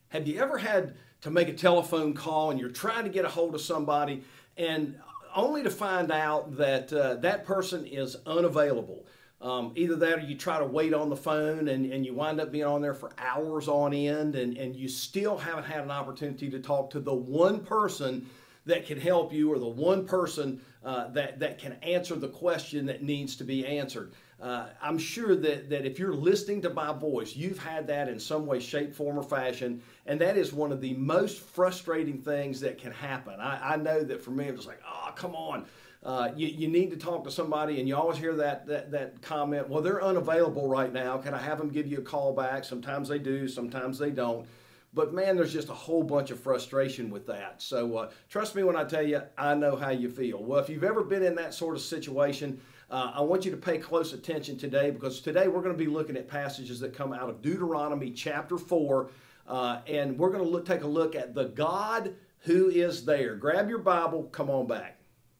Have you ever had to make a telephone call and you're trying to get a hold of somebody and only to find out that that person is unavailable? Either that or you try to wait on the phone and you wind up being on there for hours on end and you still haven't had an opportunity to talk to the one person that can help you or the one person that can answer the question that needs to be answered. I'm sure that if you're listening to my voice, you've had that in some way, shape, form, or fashion, and that is one of the most frustrating things that can happen. I know that for me, it was like, oh, come on. You need to talk to somebody, and you always hear that comment, well, they're unavailable right now. Can I have them give you a call back? Sometimes they do, sometimes they don't. But man, there's just a whole bunch of frustration with that. So trust me when I tell you, I know how you feel. Well, if you've ever been in that sort of situation, I want you to pay close attention today, because today we're going to be looking at passages that come out of Deuteronomy chapter 4, and we're going to take a look at the God who is there. Grab your Bible, come on back.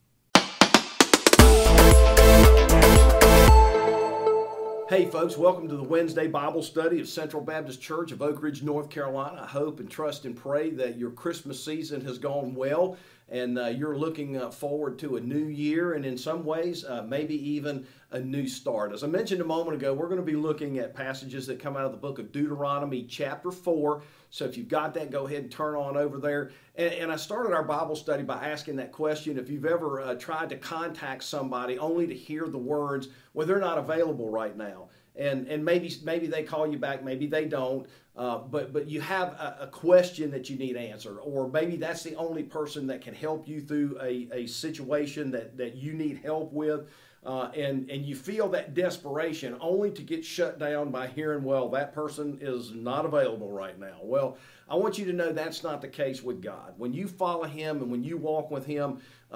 Hey folks, welcome to the Wednesday Bible study of Central Baptist Church of Oak Ridge, North Carolina. I hope and trust and pray that your Christmas season has gone well and you're looking forward to a new year and in some ways maybe even a new start. As I mentioned a moment ago, we're going to be looking at passages that come out of the book of Deuteronomy chapter 4. So if you've got that, go ahead and turn on over there. And I started our Bible study by asking that question: if you've ever tried to contact somebody only to hear the words, well, they're not available right now. And maybe they call you back, maybe they don't, but you have a question that you need answered, or maybe that's the only person that can help you through a situation that you need help with, and you feel that desperation only to get shut down by hearing, well, that person is not available right now. Well, I want you to know that's not the case with God. When you follow Him and when you walk with Him,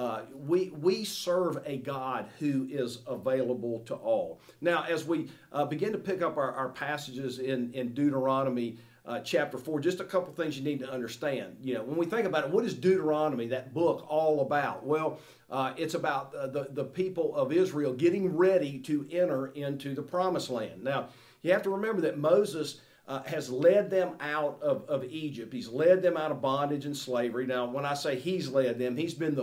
we serve a God who is available to all. Now, as we begin to pick up our passages in Deuteronomy chapter 4, just a couple things you need to understand. You know, when we think about it, what is Deuteronomy, that book, all about? Well, it's about the people of Israel getting ready to enter into the Promised Land. Now, you have to remember that Moses has led them out of Egypt. He's led them out of bondage and slavery. Now, when I say he's led them, he's been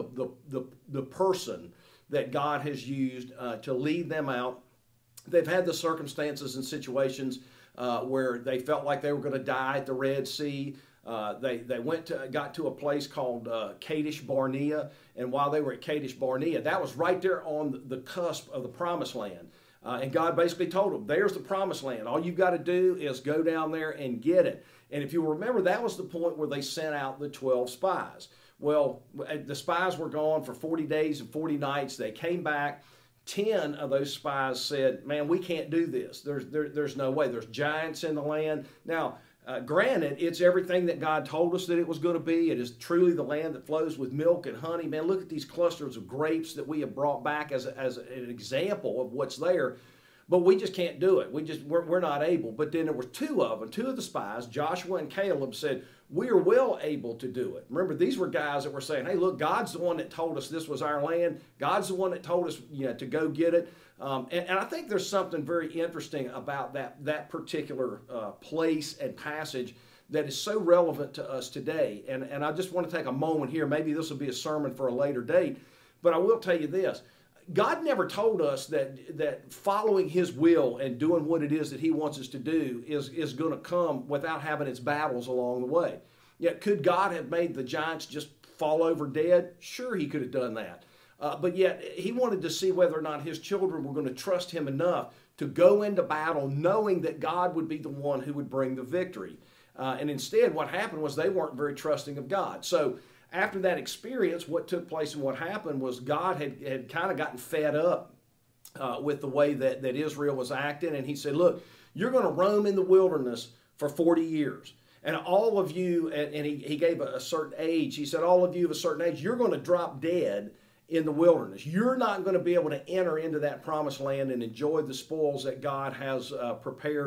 the person that God has used to lead them out. They've had the circumstances and situations where they felt like they were going to die at the Red Sea. They got to a place called Kadesh Barnea, and while they were at Kadesh Barnea, that was right there on the cusp of the Promised Land. And God basically told them, there's the Promised Land. All you've got to do is go down there and get it. And if you remember, that was the point where they sent out the 12 spies. Well, the spies were gone for 40 days and 40 nights. They came back. 10 of those spies said, man, we can't do this. There's no way. There's giants in the land. Now, granted, it's everything that God told us that it was going to be. It is truly the land that flows with milk and honey. Man, look at these clusters of grapes that we have brought back as an example of what's there. But we just can't do it. We're not able. But then there were two of the spies, Joshua and Caleb, said, we are well able to do it. Remember, these were guys that were saying, hey, look, God's the one that told us this was our land. God's the one that told us, to go get it. And I think there's something very interesting about that particular place and passage that is so relevant to us today. And I just want to take a moment here. Maybe this will be a sermon for a later date. But I will tell you this. God never told us that following His will and doing what it is that He wants us to do is going to come without having its battles along the way. Yet, could God have made the giants just fall over dead? Sure, He could have done that. But yet, He wanted to see whether or not His children were going to trust Him enough to go into battle knowing that God would be the one who would bring the victory. And instead, what happened was they weren't very trusting of God. So, after that experience, what took place and what happened was God had kind of gotten fed up with the way that Israel was acting. And He said, look, you're going to roam in the wilderness for 40 years. And all of you, and he gave a certain age, He said, all of you of a certain age, you're going to drop dead in the wilderness. You're not going to be able to enter into that Promised Land and enjoy the spoils that God has prepared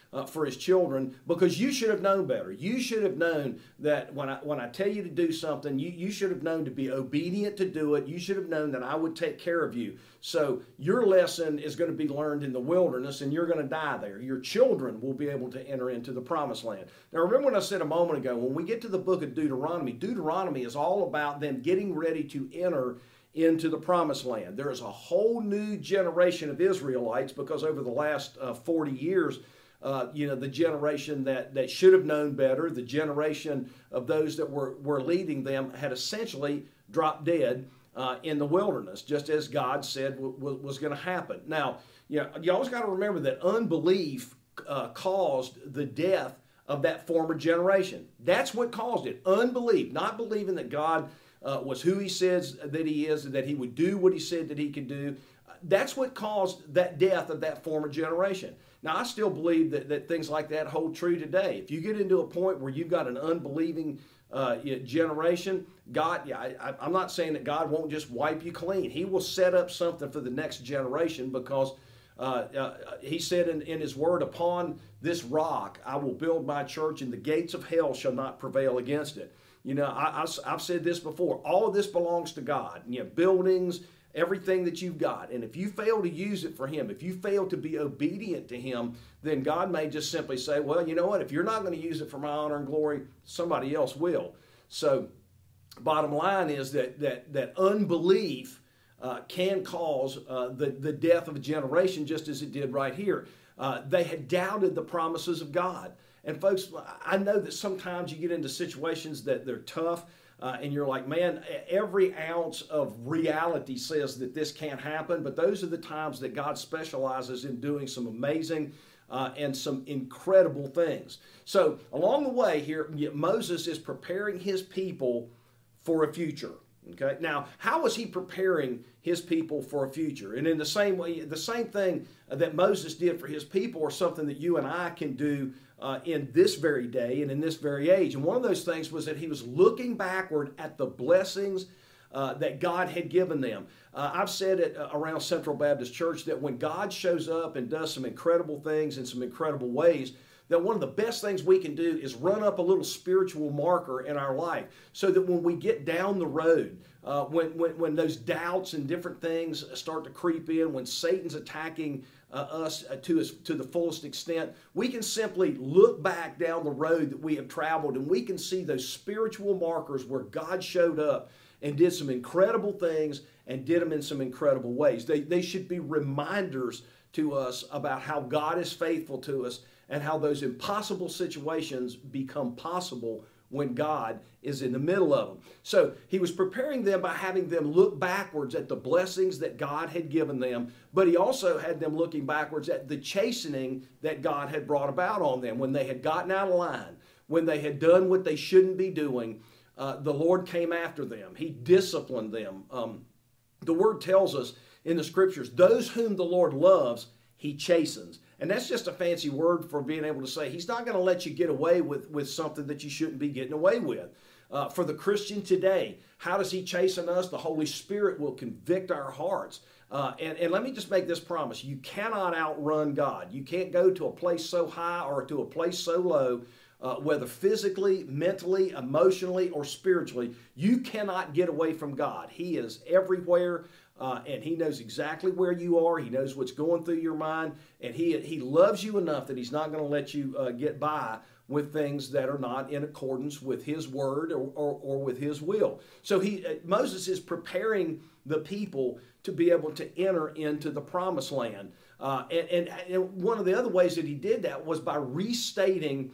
for his children, because you should have known better. You should have known that when I tell you to do something, you should have known to be obedient to do it. You should have known that I would take care of you. So your lesson is going to be learned in the wilderness, and you're going to die there. Your children will be able to enter into the promised land. Now, remember when I said a moment ago, when we get to the book of Deuteronomy, Deuteronomy is all about them getting ready to enter into the promised land. There is a whole new generation of Israelites, because over the last 40 years, the generation that should have known better, the generation of those that were leading them, had essentially dropped dead in the wilderness, just as God said was going to happen. Now, you always got to remember that unbelief caused the death of that former generation. That's what caused it. Unbelief, not believing that God was who he says that he is, and that he would do what he said that he could do. That's what caused that death of that former generation. Now, I still believe that things like that hold true today. If you get into a point where you've got an unbelieving generation, God, I'm not saying that God won't just wipe you clean. He will set up something for the next generation, because he said in his word, upon this rock I will build my church, and the gates of hell shall not prevail against it. I've said this before. All of this belongs to God. Buildings, everything that you've got. And if you fail to use it for him, if you fail to be obedient to him, then God may just simply say, well, you know what? If you're not going to use it for my honor and glory, somebody else will. So bottom line is that unbelief can cause the death of a generation, just as it did right here. They had doubted the promises of God. And folks, I know that sometimes you get into situations that they're tough, and you're like, man, every ounce of reality says that this can't happen. But those are the times that God specializes in doing some amazing and some incredible things. So along the way here, Moses is preparing his people for a future. Okay. Now, how was he preparing his people for a future? And in the same way, the same thing that Moses did for his people are something that you and I can do in this very day and in this very age. And one of those things was that he was looking backward at the blessings that God had given them. I've said it around Central Baptist Church that when God shows up and does some incredible things in some incredible ways, that one of the best things we can do is run up a little spiritual marker in our life, so that when we get down the road, when those doubts and different things start to creep in, when Satan's attacking us to the fullest extent, we can simply look back down the road that we have traveled, and we can see those spiritual markers where God showed up and did some incredible things and did them in some incredible ways. They should be reminders to us about how God is faithful to us, and how those impossible situations become possible when God is in the middle of them. So he was preparing them by having them look backwards at the blessings that God had given them, but he also had them looking backwards at the chastening that God had brought about on them. When they had gotten out of line, when they had done what they shouldn't be doing, the Lord came after them. He disciplined them. The word tells us in the scriptures, those whom the Lord loves, he chastens. And that's just a fancy word for being able to say he's not going to let you get away with something that you shouldn't be getting away with. For the Christian today, how does he chasten us? The Holy Spirit will convict our hearts. And let me just make this promise. You cannot outrun God. You can't go to a place so high or to a place so low, whether physically, mentally, emotionally, or spiritually. You cannot get away from God. He is everywhere. And he knows exactly where you are. He knows what's going through your mind. And he loves you enough that he's not going to let you get by with things that are not in accordance with his word or with his will. So Moses is preparing the people to be able to enter into the promised land. And one of the other ways that he did that was by restating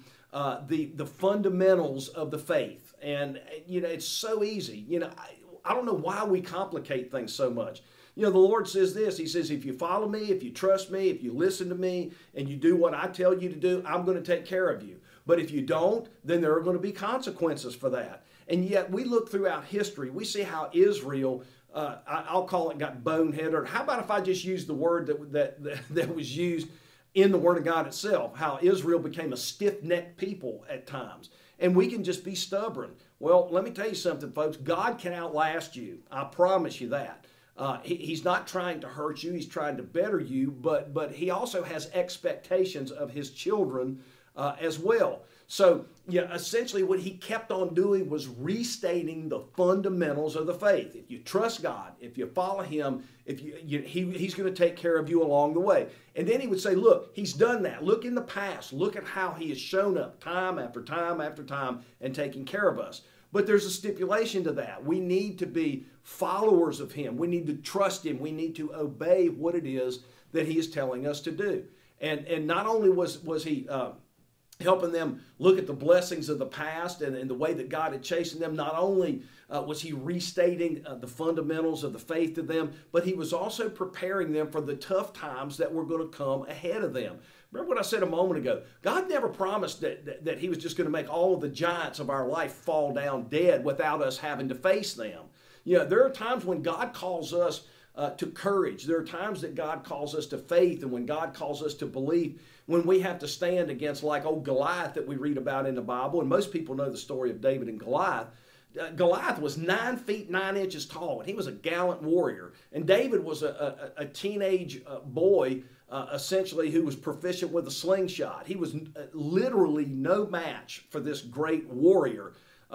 the fundamentals of the faith. And, it's so easy. I don't know why we complicate things so much. The Lord says this. He says, if you follow me, if you trust me, if you listen to me, and you do what I tell you to do, I'm going to take care of you. But if you don't, then there are going to be consequences for that. And yet we look throughout history, we see how Israel, I'll call it, got boneheaded. How about if I just use the word that was used in the Word of God itself, how Israel became a stiff-necked people at times. And we can just be stubborn. Well, let me tell you something, folks. God can outlast you. I promise you that. He's not trying to hurt you. He's trying to better you, but he also has expectations of his children as well. So, yeah, essentially what he kept on doing was restating the fundamentals of the faith. If you trust God, if you follow him, he's going to take care of you along the way. And then he would say, look, he's done that. Look in the past. Look at how he has shown up time after time after time and taking care of us. But there's a stipulation to that. We need to be followers of him. We need to trust him. We need to obey what it is that he is telling us to do. And not only was he helping them look at the blessings of the past and the way that God had chastened them, not only was he restating the fundamentals of the faith to them, but he was also preparing them for the tough times that were going to come ahead of them. Remember what I said a moment ago? God never promised that he was just going to make all of the giants of our life fall down dead without us having to face them. You know, there are times when God calls us to courage. There are times that God calls us to faith, and when God calls us to belief, when we have to stand against like old Goliath that we read about in the Bible, and most people know the story of David and Goliath. Goliath was 9 feet 9 inches tall, and he was a gallant warrior. And David was a teenage boy, essentially, who was proficient with a slingshot. He was literally no match for this great warrior.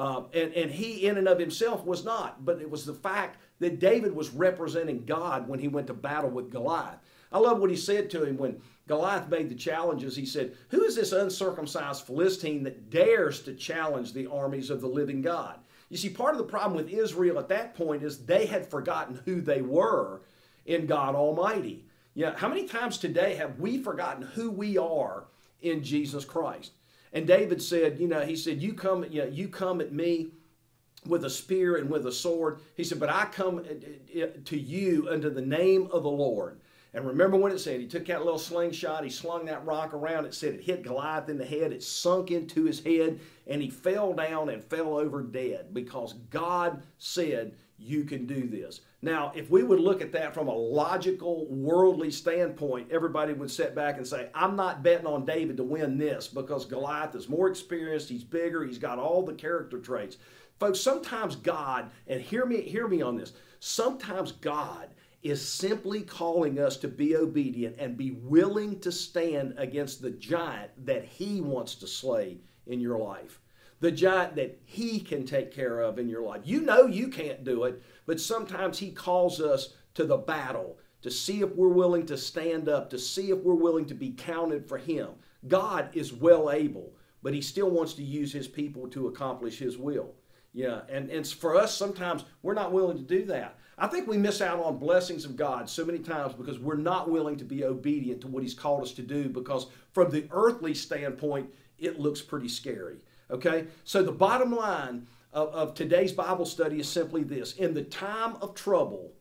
And he in and of himself was not, but it was the fact that David was representing God when he went to battle with Goliath. I love what he said to him when Goliath made the challenges. He said, "Who is this uncircumcised Philistine that dares to challenge the armies of the living God?" You see, part of the problem with Israel at that point is they had forgotten who they were in God Almighty. Yeah, how many times today have we forgotten who we are in Jesus Christ? And David said, he said, you come at me with a spear and with a sword. He said, but I come to you under the name of the Lord. And remember what it said. He took that little slingshot. He slung that rock around. It said it hit Goliath in the head. It sunk into his head, and he fell down and fell over dead because God said, you can do this. Now, if we would look at that from a logical, worldly standpoint, everybody would sit back and say, I'm not betting on David to win this because Goliath is more experienced, he's bigger, he's got all the character traits. Folks, sometimes God, and hear me on this, sometimes God is simply calling us to be obedient and be willing to stand against the giant that he wants to slay in your life. The giant that he can take care of in your life. You know you can't do it, but sometimes he calls us to the battle to see if we're willing to stand up, to see if we're willing to be counted for him. God is well able, but he still wants to use his people to accomplish his will. Yeah, and for us, sometimes we're not willing to do that. I think we miss out on blessings of God so many times because we're not willing to be obedient to what he's called us to do, because from the earthly standpoint, it looks pretty scary. Okay? So the bottom line of today's Bible study is simply this. In the time of trouble,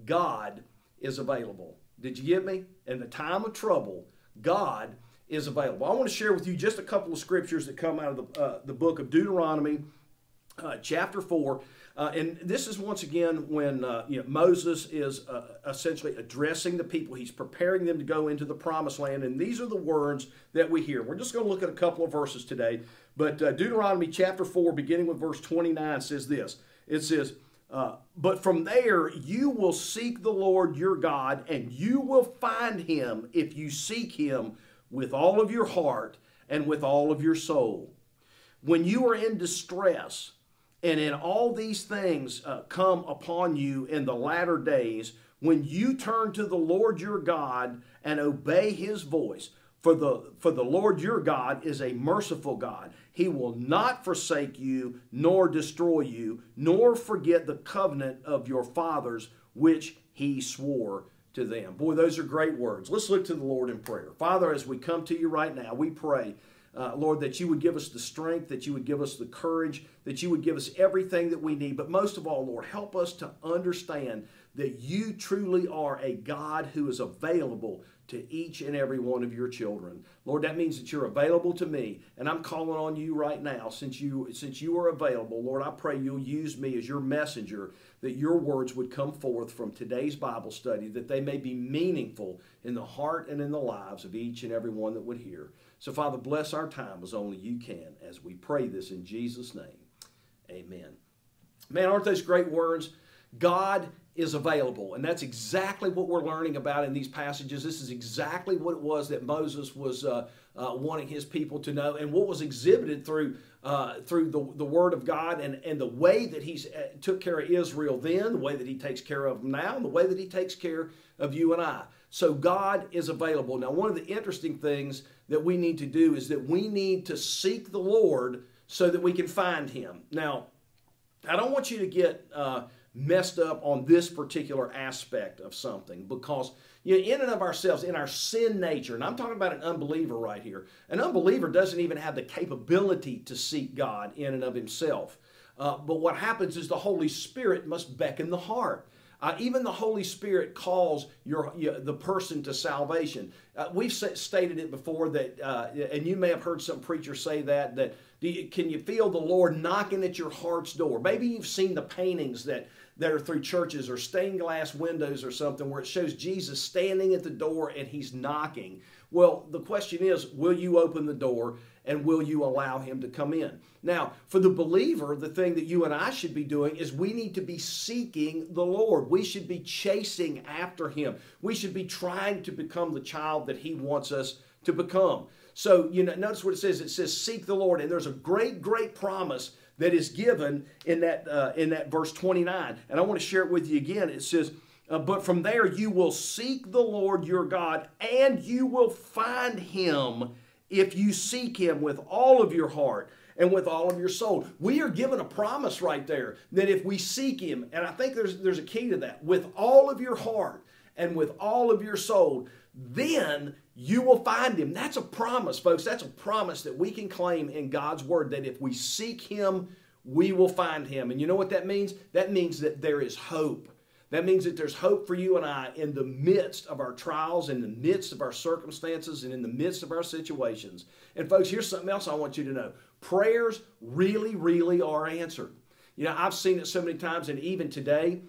God is available. Did you get me? In the time of trouble, God is available. I want to share with you just a couple of scriptures that come out of the book of Deuteronomy, chapter 4. And this is once again when Moses is essentially addressing the people. He's preparing them to go into the promised land. And these are the words that we hear. We're just going to look at a couple of verses today. But Deuteronomy chapter 4, beginning with verse 29, says this. It says, but from there you will seek the Lord your God, and you will find him if you seek him with all of your heart and with all of your soul. When you are in distress, and in all these things come upon you in the latter days, when you turn to the Lord your God and obey his voice, for the Lord your God is a merciful God. He will not forsake you, nor destroy you, nor forget the covenant of your fathers, which he swore to them. Boy, those are great words. Let's look to the Lord in prayer. Father, as we come to you right now, we pray, Lord, that you would give us the strength, that you would give us the courage, that you would give us everything that we need. But most of all, Lord, help us to understand that you truly are a God who is available to each and every one of your children. Lord, that means that you're available to me, and I'm calling on you right now. Since you are available, Lord, I pray you'll use me as your messenger, that your words would come forth from today's Bible study, that they may be meaningful in the heart and in the lives of each and every one that would hear. So, Father, bless our time as only you can, as we pray this in Jesus' name. Amen. Man, aren't those great words? God is available. And that's exactly what we're learning about in these passages. This is exactly what it was that Moses was wanting his people to know, and what was exhibited through the Word of God, and the way that he took care of Israel then, the way that he takes care of them now, and the way that he takes care of you and I. So God is available. Now, one of the interesting things that we need to do is that we need to seek the Lord so that we can find him. Now, I don't want you to get messed up on this particular aspect of something, because in and of ourselves, in our sin nature, and I'm talking about an unbeliever right here, an unbeliever doesn't even have the capability to seek God in and of himself. But what happens is the Holy Spirit must beckon the heart. Even the Holy Spirit calls the person to salvation. We've stated it before that, and you may have heard some preacher say that can you feel the Lord knocking at your heart's door? Maybe you've seen the paintings that are through churches, or stained glass windows or something, where it shows Jesus standing at the door and he's knocking. Well, the question is, will you open the door and will you allow him to come in? Now, for the believer, the thing that you and I should be doing is we need to be seeking the Lord. We should be chasing after him. We should be trying to become the child that he wants us to become. So, notice what it says. It says, seek the Lord. And there's a great, great promise that is given in that verse 29. And I want to share it with you again. It says, but from there you will seek the Lord your God, and you will find him if you seek him with all of your heart and with all of your soul. We are given a promise right there that if we seek him, and I think there's a key to that, with all of your heart and with all of your soul, then you will find him. That's a promise, folks. That's a promise that we can claim in God's word, that if we seek him, we will find him. And you know what that means? That means that there is hope. That means that there's hope for you and I in the midst of our trials, in the midst of our circumstances, and in the midst of our situations. And folks, here's something else I want you to know. Prayers really, really are answered. I've seen it so many times, and even today,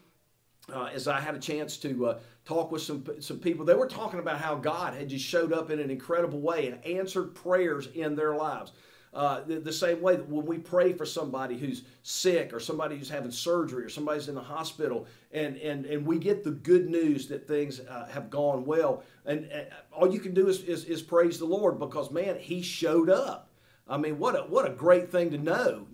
as I had a chance to talk with some people, they were talking about how God had just showed up in an incredible way and answered prayers in their lives. The same way that when we pray for somebody who's sick, or somebody who's having surgery, or somebody's in the hospital, and we get the good news that things have gone well, and all you can do is praise the Lord, because, man, he showed up. I mean, what a great thing to know,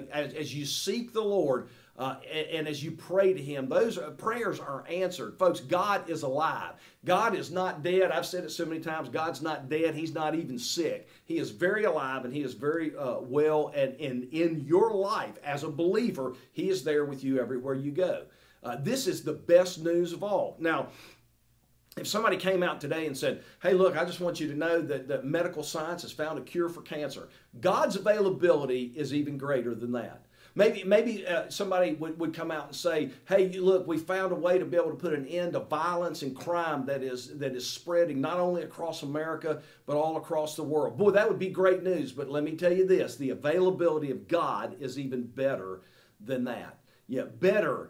as you seek the Lord, and as you pray to him, those prayers are answered. Folks, God is alive. God is not dead. I've said it so many times. God's not dead. He's not even sick. He is very alive, and he is very well. And in your life as a believer, he is there with you everywhere you go. This is the best news of all. Now, if somebody came out today and said, hey, look, I just want you to know that medical science has found a cure for cancer, God's availability is even greater than that. Maybe somebody would come out and say, hey, look, we found a way to be able to put an end to violence and crime that is spreading not only across America, but all across the world. Boy, that would be great news. But let me tell you this, the availability of God is even better than that. Yeah, better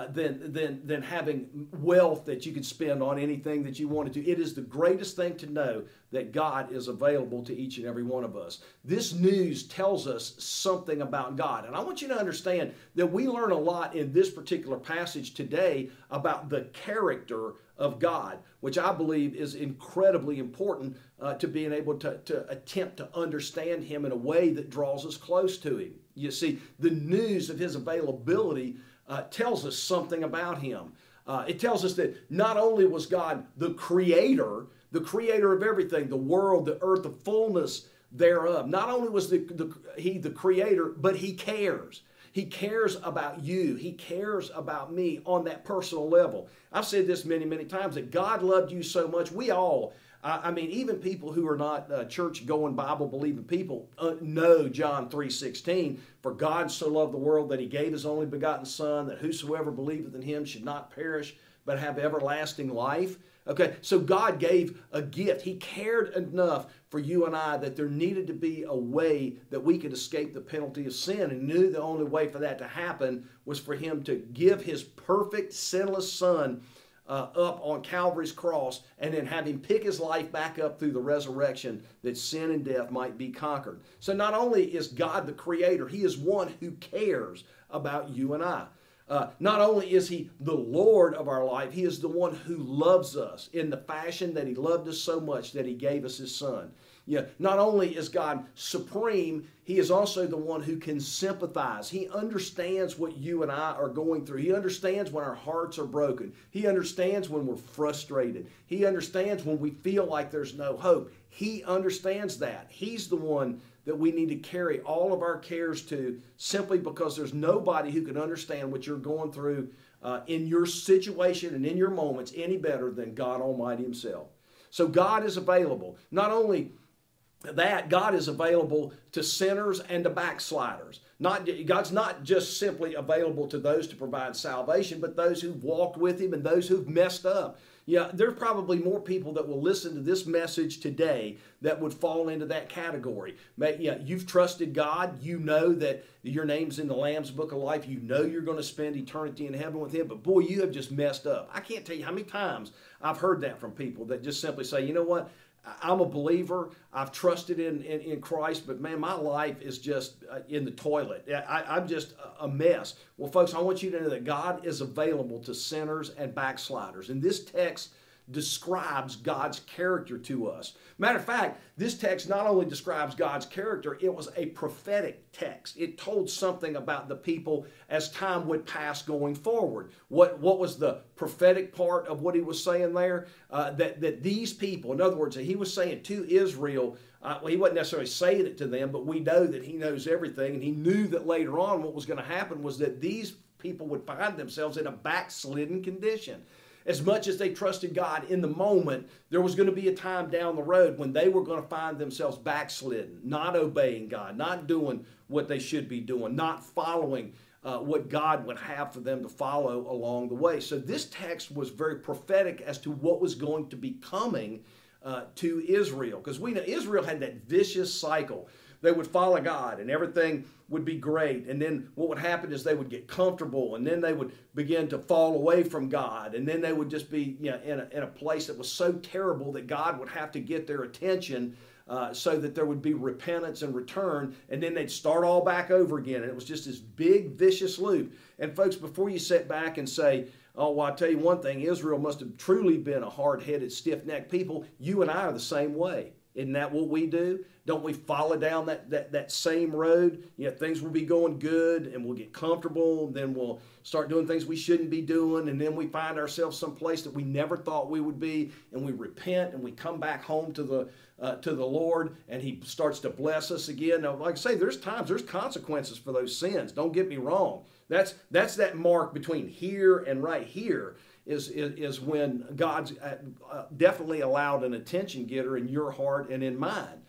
than having wealth that you can spend on anything that you wanted to. It is the greatest thing to know that God is available to each and every one of us. This news tells us something about God. And I want you to understand that we learn a lot in this particular passage today about the character of God, which I believe is incredibly important to being able to attempt to understand him in a way that draws us close to him. You see, the news of his availability tells us something about him. It tells us that not only was God the creator of everything, the world, the earth, the fullness thereof. Not only was he the creator, but he cares. He cares about you. He cares about me on that personal level. I've said this many, many times, that God loved you so much. We all, even people who are not church-going, Bible-believing people know John 3:16. For God so loved the world that he gave his only begotten Son, that whosoever believeth in him should not perish, but have everlasting life. Okay, so God gave a gift. He cared enough for you and I that there needed to be a way that we could escape the penalty of sin, and knew the only way for that to happen was for him to give his perfect, sinless Son up on Calvary's cross, and then have him pick his life back up through the resurrection, that sin and death might be conquered. So not only is God the creator, he is one who cares about you and I. Not only is he the Lord of our life, he is the one who loves us in the fashion that he loved us so much that he gave us his son. Yeah, not only is God supreme, he is also the one who can sympathize. He understands what you and I are going through. He understands when our hearts are broken. He understands when we're frustrated. He understands when we feel like there's no hope. He understands that. He's the one that we need to carry all of our cares to, simply because there's nobody who can understand what you're going through in your situation and in your moments any better than God Almighty himself. So God is available. Not only that, God is available to sinners and to backsliders. God's not just simply available to those to provide salvation, but those who've walked with him and those who've messed up. Yeah, there's probably more people that will listen to this message today that would fall into that category. You've trusted God. You know that your name's in the Lamb's Book of Life. You know you're going to spend eternity in heaven with him. But boy, you have just messed up. I can't tell you how many times I've heard that from people that just simply say, you know what? I'm a believer. I've trusted in Christ, but man, my life is just in the toilet. I'm just a mess. Well, folks, I want you to know that God is available to sinners and backsliders. And this text describes God's character to us. Matter of fact, this text not only describes God's character, it was a prophetic text. It told something about the people as time would pass going forward. What was the prophetic part of what he was saying there? That these people, in other words, that he was saying to Israel, he wasn't necessarily saying it to them, but we know that he knows everything, and he knew that later on what was going to happen was that these people would find themselves in a backslidden condition. As much as they trusted God in the moment, there was going to be a time down the road when they were going to find themselves backslidden, not obeying God, not doing what they should be doing, not following what God would have for them to follow along the way. So this text was very prophetic as to what was going to be coming to Israel, because we know Israel had that vicious cycle. They would follow God and everything would be great. And then what would happen is they would get comfortable, and then they would begin to fall away from God. And then they would just be in a place that was so terrible that God would have to get their attention so that there would be repentance and return. And then they'd start all back over again. And it was just this big vicious loop. And folks, before you sit back and say, oh, well, I'll tell you one thing, Israel must have truly been a hard-headed, stiff-necked people. You and I are the same way. Isn't that what we do? Don't we follow down that same road? Things will be going good and we'll get comfortable, and then we'll start doing things we shouldn't be doing, and then we find ourselves someplace that we never thought we would be, and we repent and we come back home to the Lord, and he starts to bless us again. Now, like I say, there's consequences for those sins. Don't get me wrong. That's that mark between here and right here. Is when God's definitely allowed an attention getter in your heart and in mine.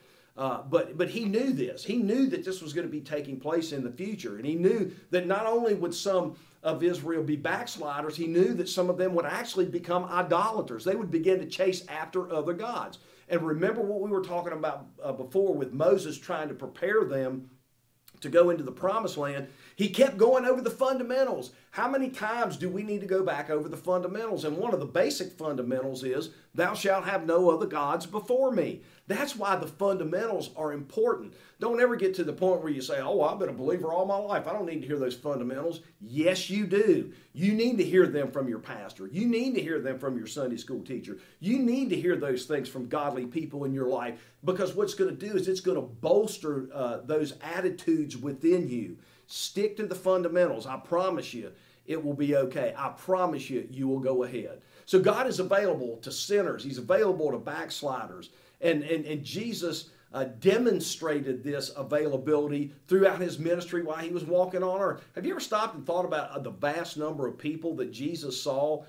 But he knew this. He knew that this was going to be taking place in the future. And he knew that not only would some of Israel be backsliders, he knew that some of them would actually become idolaters. They would begin to chase after other gods. And remember what we were talking about before with Moses trying to prepare them to go into the promised land. He kept going over the fundamentals. How many times do we need to go back over the fundamentals? And one of the basic fundamentals is, thou shalt have no other gods before me. That's why the fundamentals are important. Don't ever get to the point where you say, oh, I've been a believer all my life. I don't need to hear those fundamentals. Yes, you do. You need to hear them from your pastor. You need to hear them from your Sunday school teacher. You need to hear those things from godly people in your life, because what's going to do is it's going to bolster those attitudes within you. Stick to the fundamentals. I promise you it will be okay. I promise you, you will go ahead. So God is available to sinners. He's available to backsliders. And Jesus demonstrated this availability throughout his ministry while he was walking on earth. Have you ever stopped and thought about the vast number of people that Jesus saw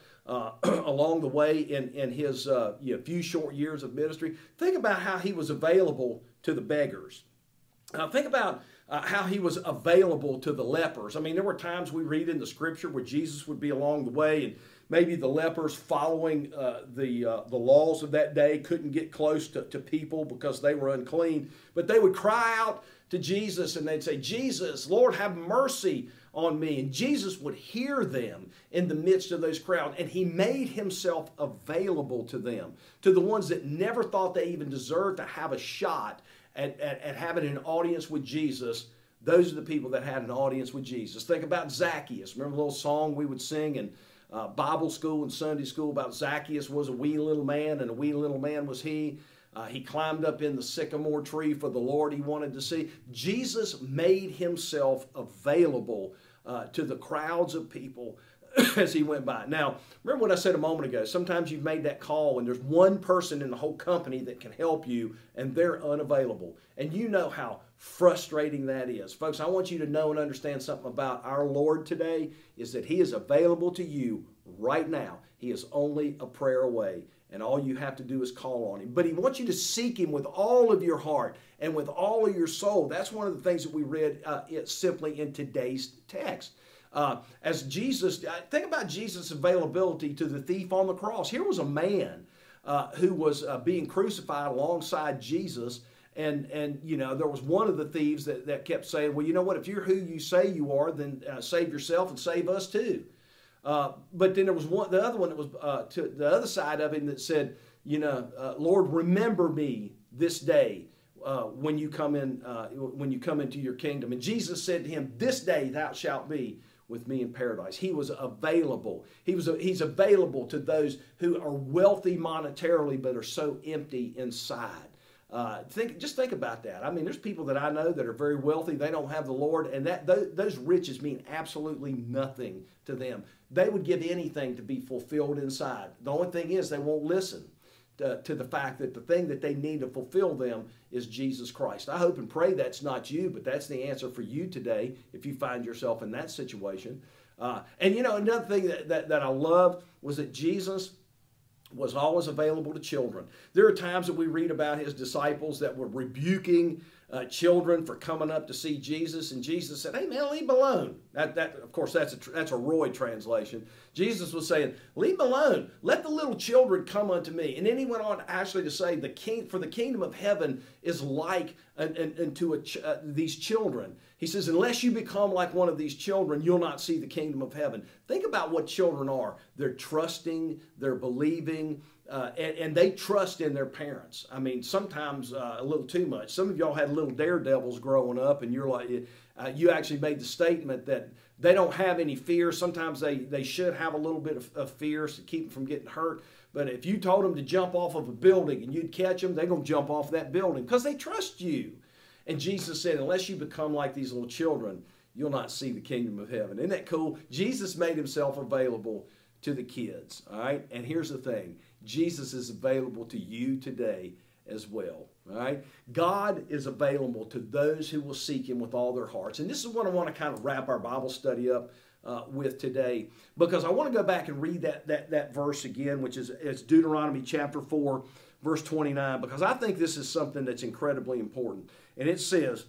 along the way in his few short years of ministry? Think about how he was available to the beggars. Think about how he was available to the lepers. I mean, there were times we read in the scripture where Jesus would be along the way, and maybe the lepers, following the laws of that day, couldn't get close to people because they were unclean. But they would cry out to Jesus and they'd say, Jesus, Lord, have mercy on me. And Jesus would hear them in the midst of those crowds, and he made himself available to them, to the ones that never thought they even deserved to have a shot at having an audience with Jesus. Those are the people that had an audience with Jesus. Think about Zacchaeus. Remember the little song we would sing in Bible school and Sunday school about Zacchaeus was a wee little man, and a wee little man was he. He climbed up in the sycamore tree for the Lord he wanted to see. Jesus made himself available to the crowds of people as he went by. Now, remember what I said a moment ago. Sometimes you've made that call and there's one person in the whole company that can help you and they're unavailable. And you know how frustrating that is. Folks, I want you to know and understand something about our Lord today is that he is available to you right now. He is only a prayer away. And all you have to do is call on him. But he wants you to seek him with all of your heart and with all of your soul. That's one of the things that we read simply in today's text. As Jesus, think about Jesus' availability to the thief on the cross. Here was a man who was being crucified alongside Jesus. And you know, there was one of the thieves that kept saying, well, you know what, if you're who you say you are, then save yourself and save us too. But then there was the other one that was to the other side of him that said, you know, Lord, remember me this day when you come into your kingdom. And Jesus said to him, this day thou shalt be with me in paradise. He was available. He's available to those who are wealthy monetarily but are so empty inside. Just think about that. I mean, there's people that I know that are very wealthy. They don't have the Lord, and those riches mean absolutely nothing to them. They would give anything to be fulfilled inside. The only thing is they won't listen to the fact that the thing that they need to fulfill them is Jesus Christ. I hope and pray that's not you, but that's the answer for you today if you find yourself in that situation. And you know, another thing that I love was that Jesus was always available to children. There are times that we read about his disciples that were rebuking children for coming up to see Jesus, and Jesus said, hey man, leave them alone. That of course, that's a Roy translation. Jesus was saying, leave them alone. Let the little children come unto me. And then he went on actually to say, for the kingdom of heaven is like unto these children. He says, unless you become like one of these children, you'll not see the kingdom of heaven. Think about what children are. They're trusting, they're believing, and they trust in their parents. I mean, sometimes a little too much. Some of y'all had little daredevils growing up, and you're like, you actually made the statement that they don't have any fear. Sometimes they should have a little bit of fear to keep them from getting hurt. But if you told them to jump off of a building and you'd catch them, they're going to jump off that building because they trust you. And Jesus said, unless you become like these little children, you'll not see the kingdom of heaven. Isn't that cool? Jesus made himself available to the kids, all right? And here's the thing. Jesus is available to you today as well, all right? God is available to those who will seek him with all their hearts. And this is what I want to kind of wrap our Bible study up with today, because I want to go back and read that verse again, which is Deuteronomy chapter 4, verse 29, because I think this is something that's incredibly important. And it says,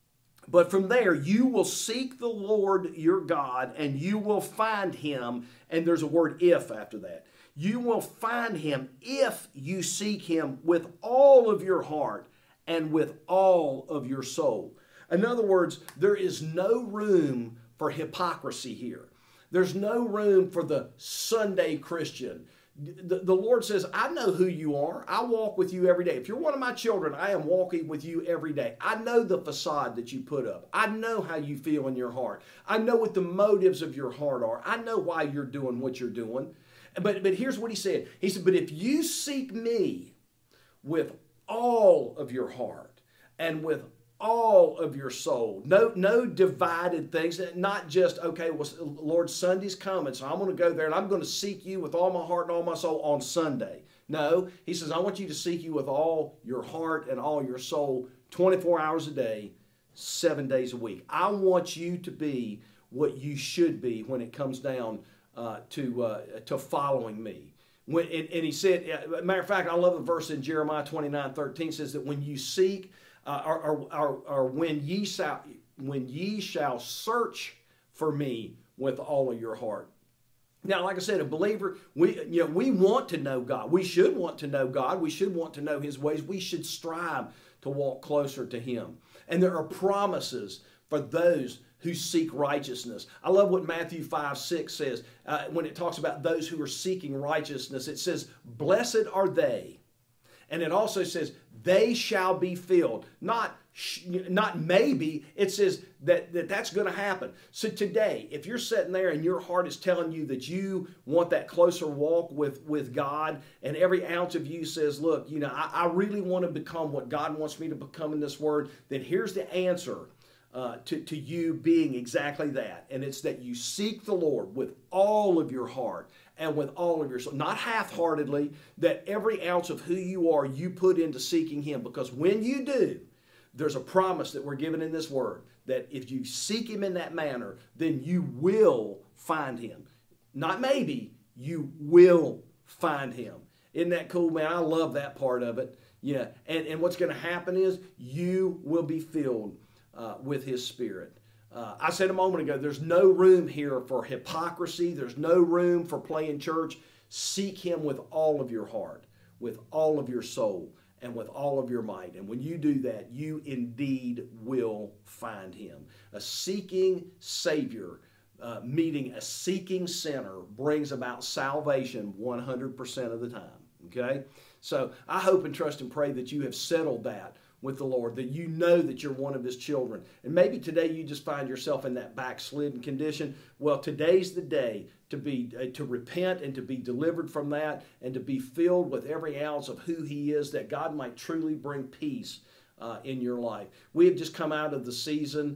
but from there you will seek the Lord your God, and you will find him, and there's a word if after that. You will find him if you seek him with all of your heart and with all of your soul. In other words, there is no room for hypocrisy here. There's no room for the Sunday Christian. The Lord says, I know who you are. I walk with you every day. If you're one of my children, I am walking with you every day. I know the facade that you put up. I know how you feel in your heart. I know what the motives of your heart are. I know why you're doing what you're doing. But here's what he said. He said, but if you seek me with all of your heart and with all of your soul, no divided things, not just, okay, well, Lord, Sunday's coming, so I'm going to go there and I'm going to seek you with all my heart and all my soul on Sunday. No, he says, I want you to seek you with all your heart and all your soul, 24 hours a day, 7 days a week. I want you to be what you should be when it comes down to following me. And he said, matter of fact, I love the verse in Jeremiah 29:13 says that when you seek, or when ye shall search for me with all of your heart. Now, like I said, a believer, we want to know God. We should want to know God. We should want to know his ways. We should strive to walk closer to him. And there are promises for those who seek righteousness. I love what Matthew 5:6 says when it talks about those who are seeking righteousness. It says, blessed are they. And it also says, they shall be filled. Not not maybe, it says that's going to happen. So today, if you're sitting there and your heart is telling you that you want that closer walk with God, and every ounce of you says, look, I really want to become what God wants me to become in this word, then here's the answer to you being exactly that. And it's that you seek the Lord with all of your heart and with all of your soul, not half-heartedly, that every ounce of who you are, you put into seeking Him. Because when you do, there's a promise that we're given in this word that if you seek Him in that manner, then you will find Him. Not maybe, you will find Him. Isn't that cool, man? I love that part of it. Yeah, and what's going to happen is you will be filled with His Spirit. I said a moment ago, there's no room here for hypocrisy. There's no room for playing church. Seek Him with all of your heart, with all of your soul, and with all of your might. And when you do that, you indeed will find Him. A seeking Savior meeting a seeking sinner brings about salvation 100% of the time. Okay? So I hope and trust and pray that you have settled that with the Lord, that you know that you're one of His children. And maybe today you just find yourself in that backslidden condition. Well, today's the day to repent and to be delivered from that and to be filled with every ounce of who He is, that God might truly bring peace in your life. We have just come out of the season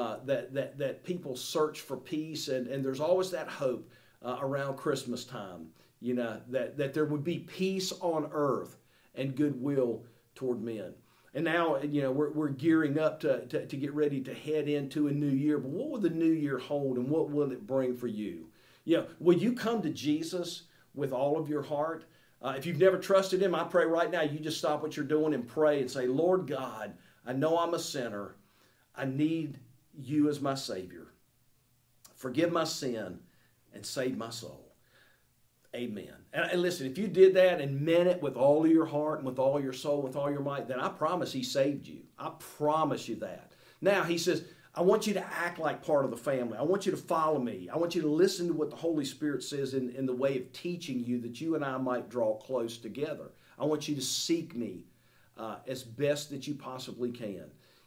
that people search for peace, and there's always that hope around Christmas time, that there would be peace on earth and goodwill toward men. And now, we're gearing up to get ready to head into a new year. But what will the new year hold, and what will it bring for you? Will you come to Jesus with all of your heart? If you've never trusted Him, I pray right now you just stop what you're doing and pray and say, Lord God, I know I'm a sinner. I need You as my Savior. Forgive my sin and save my soul. Amen. And listen, if you did that and meant it with all of your heart and with all your soul, with all your might, then I promise He saved you. I promise you that. Now, He says, I want you to act like part of the family. I want you to follow me. I want you to listen to what the Holy Spirit says in the way of teaching you that you and I might draw close together. I want you to seek me as best that you possibly can.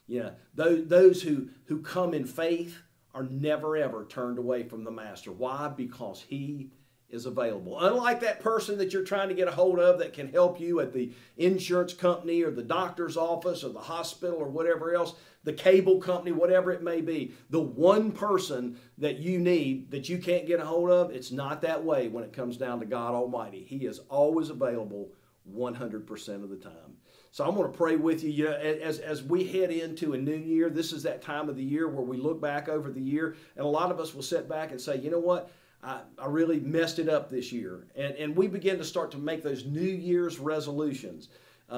Those who come in faith are never, ever turned away from the Master. Why? Because He is available. Unlike that person that you're trying to get a hold of that can help you at the insurance company or the doctor's office or the hospital or whatever else, the cable company, whatever it may be, the one person that you need that you can't get a hold of, it's not that way when it comes down to God Almighty. He is always available 100% of the time. So I'm going to pray with you. As we head into a new year, this is that time of the year where we look back over the year, and a lot of us will sit back and say, you know what? I really messed it up this year. And we begin to start to make those New Year's resolutions.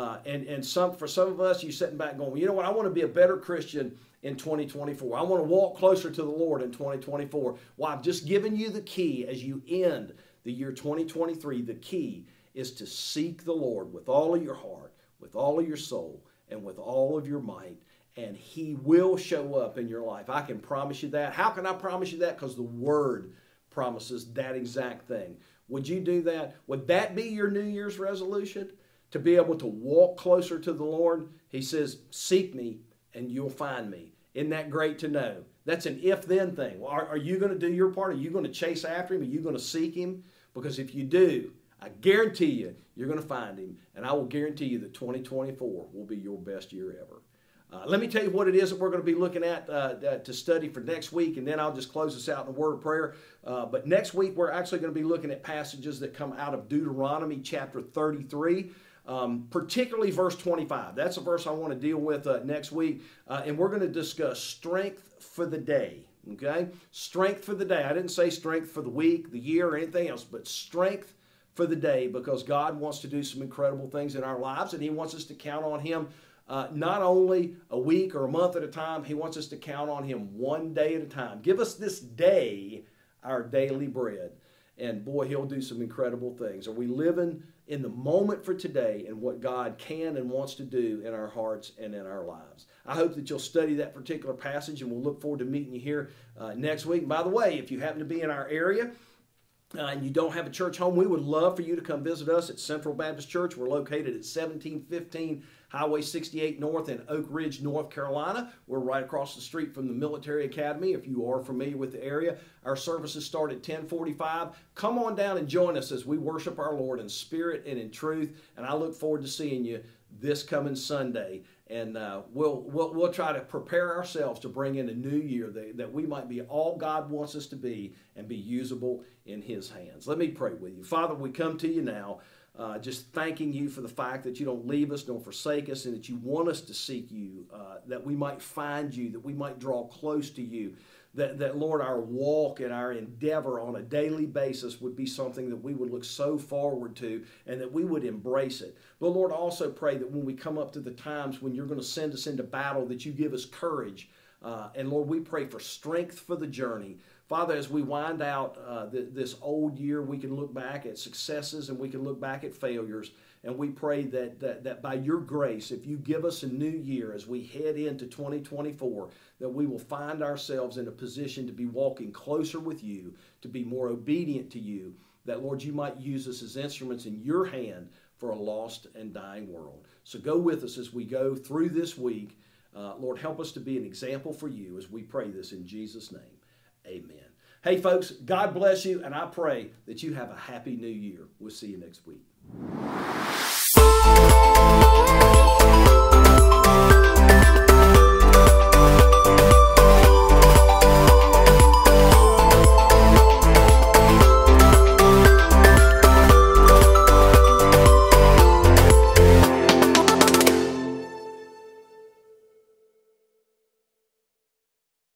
And for some of us, you're sitting back going, well, you know what? I want to be a better Christian in 2024. I want to walk closer to the Lord in 2024. Well, I've just given you the key as you end the year 2023. The key is to seek the Lord with all of your heart, with all of your soul, and with all of your might. And He will show up in your life. I can promise you that. How can I promise you that? Because the Word promises that exact thing. Would you do that? Would that be your New Year's resolution? To be able to walk closer to the Lord? He says, seek me and you'll find me. Isn't that great to know? That's an if-then thing. Well, are you going to do your part? Are you going to chase after Him? Are you going to seek Him? Because if you do, I guarantee you, you're going to find Him. And I will guarantee you that 2024 will be your best year ever. Let me tell you what it is that we're going to be looking at to study for next week, and then I'll just close this out in a word of prayer. But next week, we're actually going to be looking at passages that come out of Deuteronomy chapter 33, particularly verse 25. That's a verse I want to deal with next week, and we're going to discuss strength for the day, okay? Strength for the day. I didn't say strength for the week, the year, or anything else, but strength for the day, because God wants to do some incredible things in our lives, and He wants us to count on Him not only a week or a month at a time. He wants us to count on Him one day at a time. Give us this day our daily bread. And boy, He'll do some incredible things. Are we living in the moment for today and what God can and wants to do in our hearts and in our lives? I hope that you'll study that particular passage, and we'll look forward to meeting you here next week. And by the way, if you happen to be in our area, and you don't have a church home, we would love for you to come visit us at Central Baptist Church. We're located at 1715 Highway 68 North in Oak Ridge, North Carolina. We're right across the street from the Military Academy. If you are familiar with the area, our services start at 10:45. Come on down and join us as we worship our Lord in spirit and in truth. And I look forward to seeing you this coming Sunday. And we'll try to prepare ourselves to bring in a new year that we might be all God wants us to be and be usable in His hands. Let me pray with you. Father, we come to you now just thanking you for the fact that you don't leave us nor forsake us, and that you want us to seek you, that we might find you, that we might draw close to you. That, Lord, our walk and our endeavor on a daily basis would be something that we would look so forward to and that we would embrace it. But, Lord, I also pray that when we come up to the times when you're going to send us into battle, that you give us courage. And, Lord, we pray for strength for the journey. Father, as we wind out this old year, we can look back at successes and we can look back at failures. And we pray that by your grace, if you give us a new year as we head into 2024, that we will find ourselves in a position to be walking closer with you, to be more obedient to you, that, Lord, you might use us as instruments in your hand for a lost and dying world. So go with us as we go through this week. Lord, help us to be an example for you as we pray this in Jesus' name. Amen. Hey, folks, God bless you, and I pray that you have a happy new year. We'll see you next week.